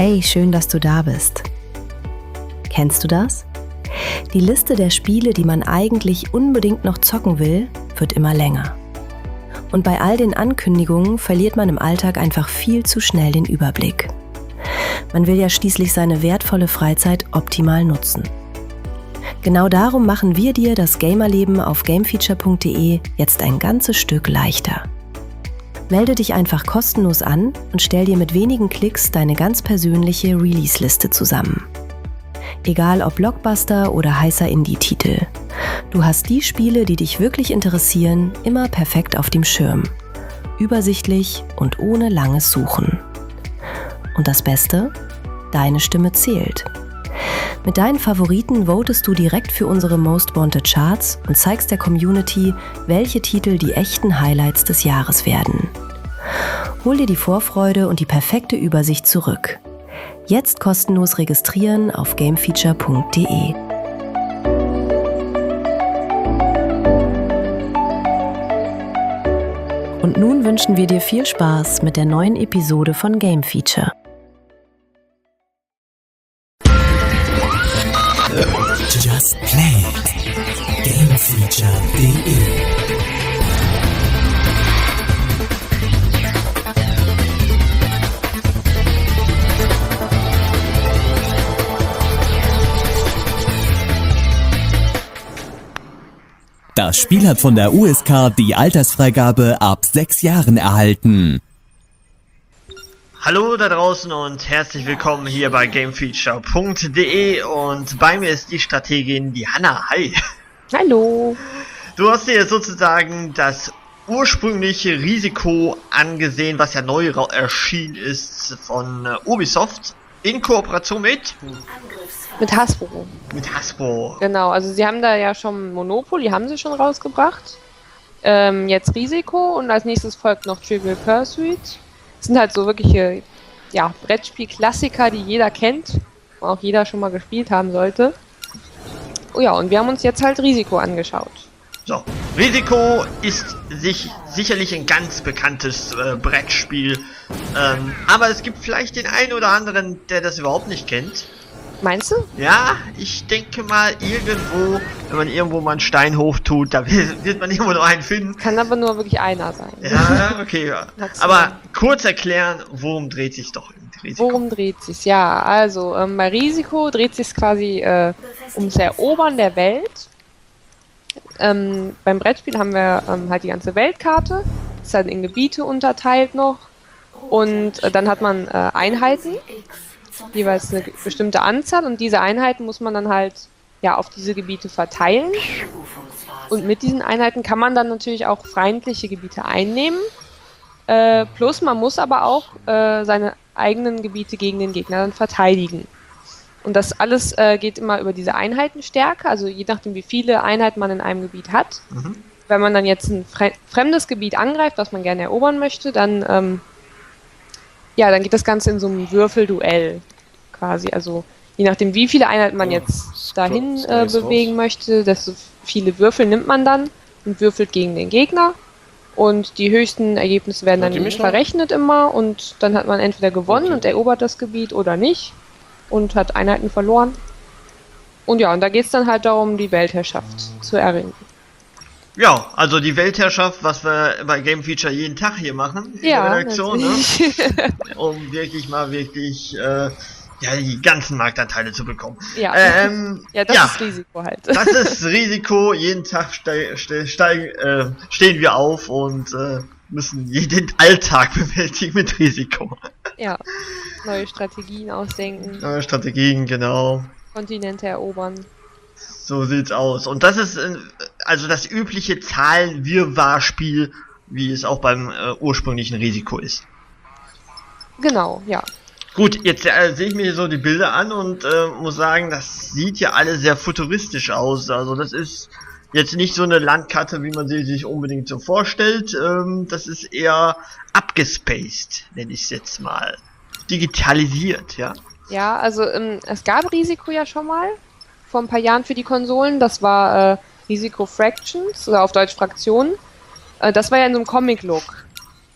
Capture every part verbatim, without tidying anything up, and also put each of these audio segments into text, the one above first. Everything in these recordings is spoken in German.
Hey, schön, dass du da bist. Kennst du das? Die Liste der Spiele, die man eigentlich unbedingt noch zocken will, wird immer länger. Und bei all den Ankündigungen verliert man im Alltag einfach viel zu schnell den Überblick. Man will ja schließlich seine wertvolle Freizeit optimal nutzen. Genau darum machen wir dir das Gamerleben auf gamefeature punkt de jetzt ein ganzes Stück leichter. Melde dich einfach kostenlos an und stell dir mit wenigen Klicks deine ganz persönliche Release-Liste zusammen. Egal ob Blockbuster oder heißer Indie-Titel. Du hast die Spiele, die dich wirklich interessieren, immer perfekt auf dem Schirm. Übersichtlich und ohne langes Suchen. Und das Beste? Deine Stimme zählt. Mit deinen Favoriten votest du direkt für unsere Most Wanted Charts und zeigst der Community, welche Titel die echten Highlights des Jahres werden. Hol dir die Vorfreude und die perfekte Übersicht zurück. Jetzt kostenlos registrieren auf gamefeature punkt de. Und nun wünschen wir dir viel Spaß mit der neuen Episode von Game Feature. Just Play it. gamefeature punkt de. Das Spiel hat von der U S K die Altersfreigabe ab sechs Jahren erhalten. Hallo da draußen und herzlich willkommen hier bei gamefeature punkt de und bei mir ist die Strategin, die Hanna. Hi! Hallo! Du hast dir sozusagen das ursprüngliche Risiko angesehen, was ja neu erschienen ist von Ubisoft in Kooperation mit... Mit Hasbro. Mit Hasbro. Genau, also sie haben da ja schon Monopoly, haben sie schon rausgebracht. Ähm, jetzt Risiko und als nächstes folgt noch Trivial Pursuit. Das sind halt so wirkliche ja, Brettspiel-Klassiker, die jeder kennt. Und auch jeder schon mal gespielt haben sollte. Oh ja, und wir haben uns jetzt halt Risiko angeschaut. So, Risiko ist sich sicherlich ein ganz bekanntes äh, Brettspiel. Ähm, aber es gibt vielleicht den einen oder anderen, der das überhaupt nicht kennt. Meinst du? Ja, ich denke mal irgendwo, wenn man irgendwo mal einen Stein hoch tut, da wird, wird man irgendwo noch einen finden. Kann aber nur wirklich einer sein. Ja, okay. Ja. Aber kurz erklären, worum dreht sich doch im Risiko? Worum dreht sich? Ja, also ähm, bei Risiko dreht sich quasi äh, ums Erobern der Welt. Ähm, beim Brettspiel haben wir ähm, halt die ganze Weltkarte. Das ist halt in Gebiete unterteilt noch. Und äh, dann hat man äh, Einheiten. Jeweils eine bestimmte Anzahl und diese Einheiten muss man dann halt ja auf diese Gebiete verteilen und mit diesen Einheiten kann man dann natürlich auch feindliche Gebiete einnehmen, äh, plus man muss aber auch äh, seine eigenen Gebiete gegen den Gegner dann verteidigen und das alles äh, geht immer über diese Einheitenstärke, also je nachdem wie viele Einheiten man in einem Gebiet hat. Mhm. Wenn man dann jetzt ein fre- fremdes Gebiet angreift, was man gerne erobern möchte, dann ähm, ja, dann geht das Ganze in so einem Würfelduell quasi. Also je nachdem, wie viele Einheiten man jetzt dahin äh, bewegen möchte, desto viele Würfel nimmt man dann und würfelt gegen den Gegner. Und die höchsten Ergebnisse werden dann verrechnet immer und dann hat man entweder gewonnen okay. und erobert das Gebiet oder nicht und hat Einheiten verloren. Und ja, und da geht es dann halt darum, die Weltherrschaft zu erringen. Ja, also die Weltherrschaft, was wir bei Game Feature jeden Tag hier machen, in ja, der Redaktion, ne? Um wirklich mal wirklich äh, ja, die ganzen Marktanteile zu bekommen. Ja, ähm, ja das ja, ist Risiko halt. Das ist Risiko, jeden Tag ste ste ste äh, stehen wir auf und äh, müssen jeden Alltag bewältigen mit Risiko. Ja, neue Strategien ausdenken. Neue Strategien, genau. Kontinente erobern. So sieht's aus. Und das ist also das übliche Zahlenwirrwarr-Spiel, wie es auch beim äh, ursprünglichen Risiko ist. Genau, ja. Gut, jetzt äh, sehe ich mir so die Bilder an und äh, muss sagen, das sieht ja alle sehr futuristisch aus. Also das ist jetzt nicht so eine Landkarte, wie man sie sich unbedingt so vorstellt. Ähm, das ist eher abgespaced, nenne ich es jetzt mal. Digitalisiert, ja. Ja, also ähm, es gab Risiko ja schon mal. Vor ein paar Jahren für die Konsolen. Das war äh, Risiko Fractions, oder auf Deutsch Fraktionen. Äh, das war ja in so einem Comic-Look.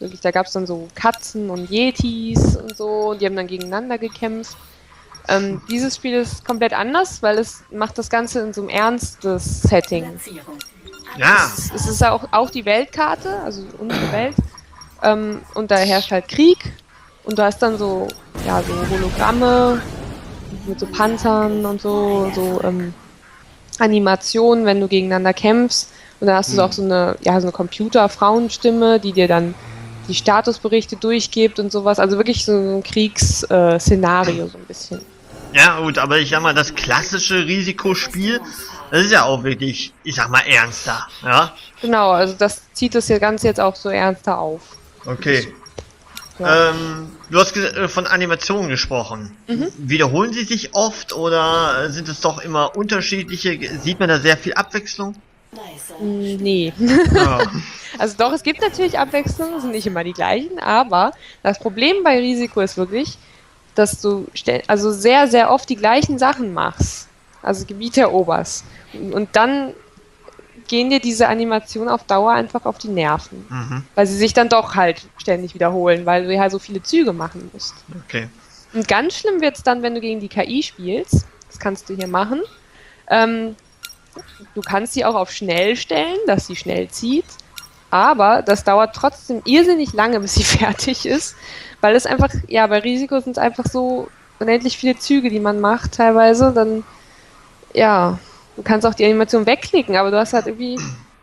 Wirklich, da gab es dann so Katzen und Yetis und so, und die haben dann gegeneinander gekämpft. Ähm, dieses Spiel ist komplett anders, weil es macht das Ganze in so einem ernstes Setting. Ja. Es, es ist auch, auch die Weltkarte, also unsere Welt, ähm, und da herrscht halt Krieg, und du hast dann so, ja, so Hologramme mit so Panzern und so, so ähm, Animationen, wenn du gegeneinander kämpfst, und dann hast du Hm. auch so eine, ja, so eine Computer-Frauenstimme, die dir dann die Statusberichte durchgibt und sowas, also wirklich so ein Kriegsszenario, so ein bisschen. Ja, gut, aber ich sag mal, das klassische Risikospiel, das ist ja auch wirklich, ich sag mal, ernster, ja? Genau, also das zieht das hier Ganze jetzt auch so ernster auf. Okay. Ja. Ähm, du hast ge- äh, von Animationen gesprochen. Mhm. Wiederholen sie sich oft oder äh, sind es doch immer unterschiedliche? Ge- Sieht man da sehr viel Abwechslung? Mm, Nee. Ja. Also doch, es gibt natürlich Abwechslungen, es sind nicht immer die gleichen, aber das Problem bei Risiko ist wirklich, dass du stell- also sehr, sehr oft die gleichen Sachen machst. Also Gebiete eroberst. Und und dann gehen dir diese Animationen auf Dauer einfach auf die Nerven. Mhm. Weil sie sich dann doch halt ständig wiederholen, weil du ja so viele Züge machen musst. Okay. Und ganz schlimm wird es dann, wenn du gegen die K I spielst. Das kannst du hier machen. Ähm, du kannst sie auch auf schnell stellen, dass sie schnell zieht. Aber das dauert trotzdem irrsinnig lange, bis sie fertig ist. Weil es einfach, ja, bei Risiko sind es einfach so unendlich viele Züge, die man macht teilweise. Dann, ja, du kannst auch die Animation wegklicken, aber du hast halt irgendwie,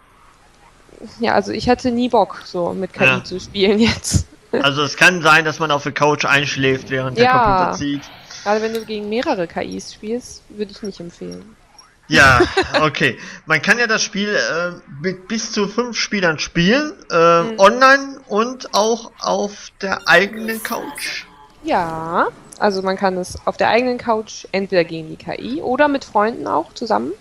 ja, also ich hatte nie Bock, so mit K I Ja. zu spielen jetzt. Also es kann sein, dass man auf der Couch einschläft, während der Ja. Computer zieht. Gerade wenn du gegen mehrere K Is spielst, würde ich nicht empfehlen. Ja, okay. Man kann ja das Spiel äh, mit bis zu fünf Spielern spielen, äh, Mhm. online und auch auf der eigenen Couch. Ja, also man kann es auf der eigenen Couch entweder gegen die K I oder mit Freunden auch zusammen.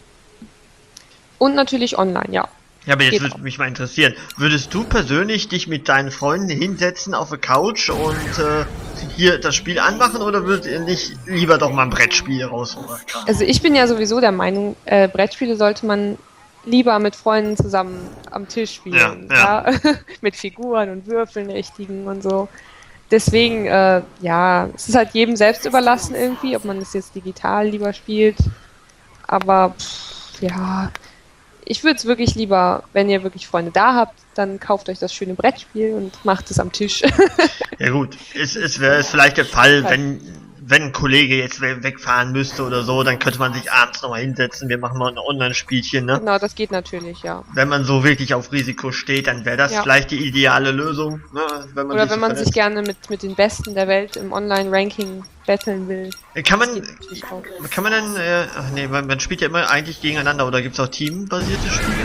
Und natürlich online, ja. Ja, aber jetzt Geht würde auch. mich mal interessieren, würdest du persönlich dich mit deinen Freunden hinsetzen auf der Couch und äh, hier das Spiel anmachen oder würdet ihr nicht lieber doch mal ein Brettspiel rausholen? Also ich bin ja sowieso der Meinung, äh, Brettspiele sollte man lieber mit Freunden zusammen am Tisch spielen. Ja, Ja, mit Figuren und Würfeln richtigen und so. Deswegen, äh, ja, es ist halt jedem selbst überlassen irgendwie, ob man das jetzt digital lieber spielt. Aber pff, ja, ich würde es wirklich lieber, wenn ihr wirklich Freunde da habt, dann kauft euch das schöne Brettspiel und macht es am Tisch. Ja gut, es, es wäre vielleicht der Fall, wenn, wenn ein Kollege jetzt we- wegfahren müsste oder so, dann könnte man sich abends nochmal hinsetzen, wir machen mal ein Online-Spielchen, ne? Genau, das geht natürlich, ja. Wenn man so wirklich auf Risiko steht, dann wäre das Ja. vielleicht die ideale Lösung, ne? Wenn man Oder sich wenn so man sich verletzt. gerne mit, mit den Besten der Welt im Online-Ranking battlen will. Kann Das man, geht natürlich auch. kann man denn, äh, ach nee, man, man spielt ja immer eigentlich gegeneinander, oder gibt's auch teambasierte Spiele?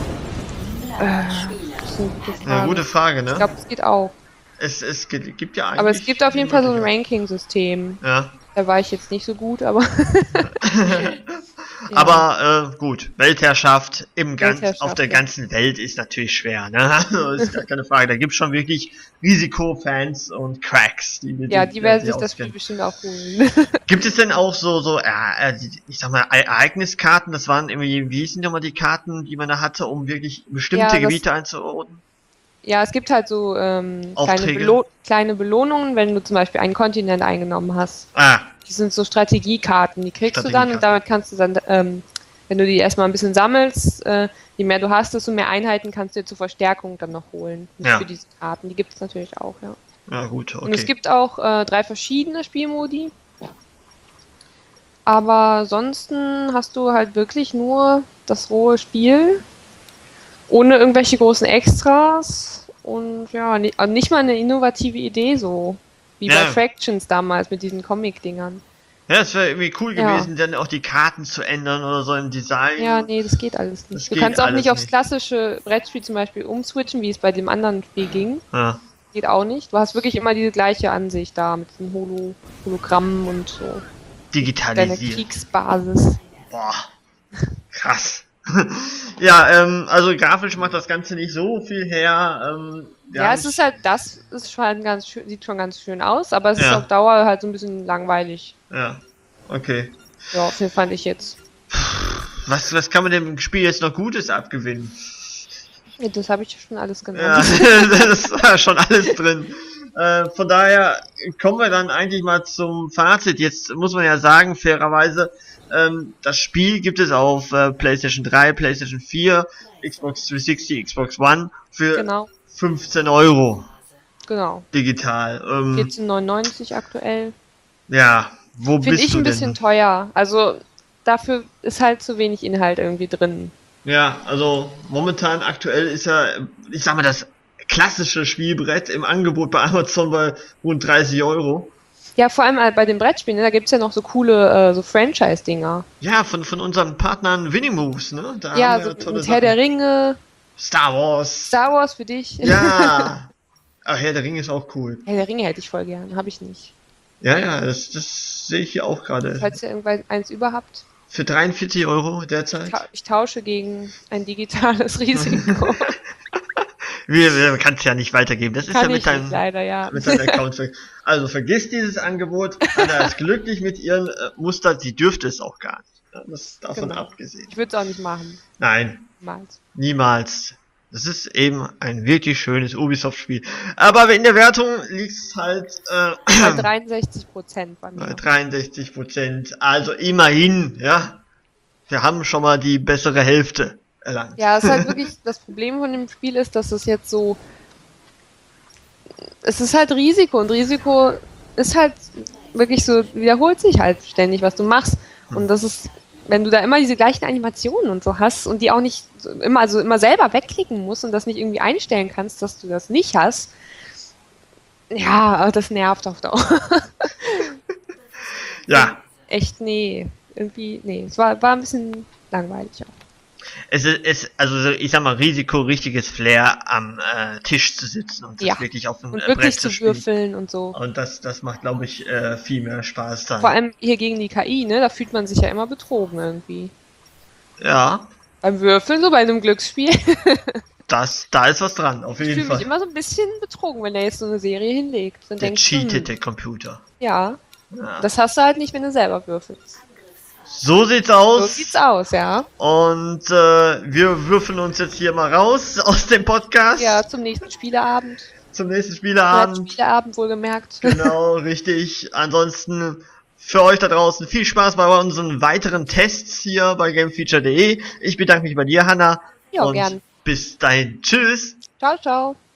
Das ist eine gute Frage. Ja, gute Frage, Ich ne? glaube, es geht auch. Es, es gibt, gibt ja eigentlich... Aber es gibt auf jeden Fall so ein Möglichkeiten. Ranking-System. Ja. Da war ich jetzt nicht so gut, aber. Ja. Aber äh, gut, Weltherrschaft im ganz, Weltherrschaft, auf der ja. ganzen Welt ist natürlich schwer, ne? Also ist gar keine Frage. Da gibt's schon wirklich Risikofans und Cracks, die Ja, die werden die sich das Spiel auskennen. bestimmt auch holen. Gibt es denn auch so, so, äh, äh, die- ich sag mal, E- Ereigniskarten? Das waren irgendwie, wie hießen nochmal die Karten, die man da hatte, um wirklich bestimmte Ja, das- Gebiete einzuordnen? Ja, es gibt halt so ähm, kleine, Aufträge? Belo kleine Belohnungen, wenn du zum Beispiel einen Kontinent eingenommen hast. Ah, Die sind so Strategiekarten, die kriegst du dann und Strategiekarten. damit kannst du dann, ähm, wenn du die erstmal ein bisschen sammelst, äh, je mehr du hast, desto mehr Einheiten kannst du dir zur Verstärkung dann noch holen. Ja. Für diese Karten. Die gibt es natürlich auch, ja. ja gut, okay. Und es gibt auch äh, drei verschiedene Spielmodi. Aber ansonsten hast du halt wirklich nur das rohe Spiel. Ohne irgendwelche großen Extras. Und ja, ni also nicht mal eine innovative Idee so. Wie Ja. bei Fractions damals mit diesen Comic-Dingern. Ja, es wäre irgendwie cool Ja. gewesen, dann auch die Karten zu ändern oder so im Design. Ja, nee, das geht alles Das nicht. Du geht kannst auch alles nicht aufs nicht. klassische Brettspiel zum Beispiel umswitchen, wie es bei dem anderen Spiel ging. Ja. Geht auch nicht. Du hast wirklich immer diese gleiche Ansicht da mit den Holo Hologrammen und so. Deine Digitalisiert. Kriegsbasis. Boah, krass. Ja, ähm, also grafisch macht das Ganze nicht so viel her. Ähm, wir Ja, haben- es ist halt, das ist schon ganz schön, sieht schon ganz schön aus, aber es ist Ja. auf Dauer halt so ein bisschen langweilig. Ja, okay. Ja, viel fand ich jetzt. Was, was kann man dem Spiel jetzt noch Gutes abgewinnen? Ja, das habe ich schon alles genannt. Ja, das war schon alles drin. Äh, von daher kommen wir dann eigentlich mal zum Fazit. Jetzt muss man ja sagen, fairerweise, ähm, das Spiel gibt es auf äh, PlayStation drei, PlayStation vier, Xbox dreihundertsechzig, Xbox One für Genau, fünfzehn Euro genau. digital. Ähm, vierzehn neunundneunzig aktuell. ja, wo Finde bist ich du ein bisschen denn? teuer. Also dafür ist halt zu wenig Inhalt irgendwie drin. Ja, also momentan aktuell ist ja, ich sag mal, das klassische Spielbrett im Angebot bei Amazon bei rund dreißig Euro. Ja, vor allem halt bei den Brettspielen, ne, da gibt's ja noch so coole äh, so Franchise-Dinger. Ja, von, von unseren Partnern Winnie Moves, ne? Da Ja, haben so wir tolle mit Herr der Sachen. Ringe, Star Wars. Star Wars für dich. Ja. Ach, Herr der Ringe ist auch cool. Herr der Ringe hätte ich voll gern, habe ich nicht. Ja, ja, das, das sehe ich hier auch gerade. Falls ihr irgendwann eins über habt, Für dreiundvierzig Euro derzeit. ta ich tausche gegen ein digitales Risiko. Wir, wir kann es ja nicht weitergeben. Das ist Kann ja mit ich deinem, nicht, leider, ja. mit deinem Account. ver- Also vergiss dieses Angebot. Anna ist glücklich mit ihren äh, Mustern. Sie dürfte es auch gar nicht. Ja, das ist davon Genau. abgesehen. Ich würde es auch nicht machen. Nein, Niemals. niemals. Das ist eben ein wirklich schönes Ubisoft-Spiel. Aber in der Wertung liegt es halt äh, Bei dreiundsechzig Prozent bei bei mir. dreiundsechzig Prozent. Also immerhin, ja. Wir haben schon mal die bessere Hälfte erlangt. Ja, es ist halt wirklich, das Problem von dem Spiel ist, dass es jetzt so, es ist halt Risiko und Risiko ist halt wirklich so, wiederholt sich halt ständig, was du machst. Und das ist, wenn du da immer diese gleichen Animationen und so hast und die auch nicht so immer, also immer selber wegklicken musst und das nicht irgendwie einstellen kannst, dass du das nicht hast, ja, das nervt auf Dauer. Ja. Echt, nee. Irgendwie, nee. Es war, war ein bisschen langweilig auch. Es ist, es, also so, ich sag mal, Risiko, richtiges Flair am äh, Tisch zu sitzen und das Ja. wirklich auf dem Und äh, wirklich Brett zu zu spielen. würfeln und so. Und das, das macht, glaube ich, äh, viel mehr Spaß dann. Vor allem hier gegen die K I, ne? Da fühlt man sich ja immer betrogen irgendwie. Ja, Beim Würfeln, so bei einem Glücksspiel. das, da ist was dran, auf Ich jeden fühle mich Fall. immer so ein bisschen betrogen, wenn er jetzt so eine Serie hinlegt. Dann Der denkst du, cheatet, hm, der Computer. ja, Ja. das hast du halt nicht, wenn du selber würfelst. So sieht's So aus. sieht's aus, ja. Und äh, wir würfeln uns jetzt hier mal raus aus dem Podcast Ja, zum nächsten Spieleabend. zum nächsten Spieleabend. Spieleabend wohlgemerkt. Genau, richtig. Ansonsten für euch da draußen viel Spaß bei unseren weiteren Tests hier bei gamefeature punkt de. Ich bedanke mich bei dir, Hanna. Ja, und gern. bis dahin. Tschüss. Ciao, ciao.